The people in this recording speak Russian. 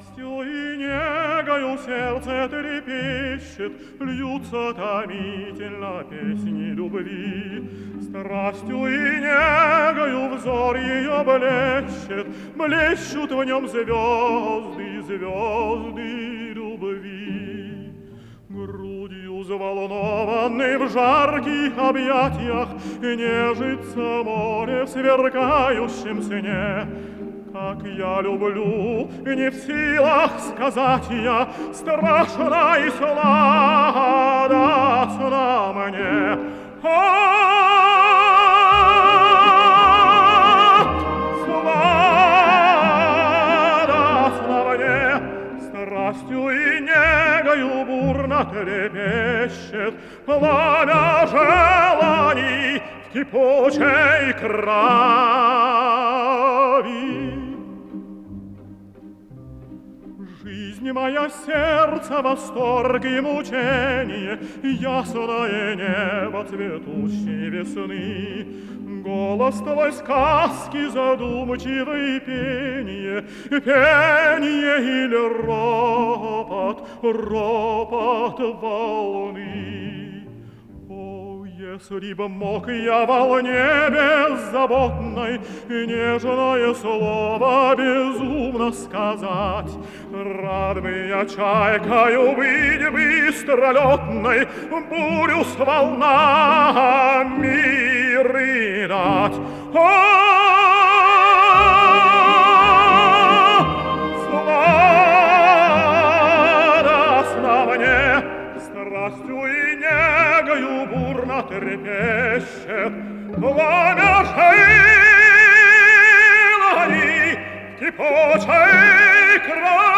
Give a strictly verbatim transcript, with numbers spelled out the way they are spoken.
Страстью и негою сердце трепещет, льются томительно песни любви. Страстью и негою взор ее блещет, блещут в нем звезды, звезды любви. Грудью взволнованной в жарких объятиях нежится море в сверкающем сне. Как я люблю, не в силах сказать я, страшно и сладостно мне. А, сладостно мне, страстью и негою бурно трепещет пламя желаний в кипучей крови. Жизнь моя, сердце, восторг и мучение, ясное небо цветущей весны. Голос твой сказки задумчивый, пение, пение или ропот, ропот волны. Если б мог я волне беззаботной нежное слово безумно сказать, рад бы я чайкою быть быстролетной, бурю с волнами рыдать. А, сладостно мне, страстью и негою бурно трепещет пламя желаний в кипучей крови.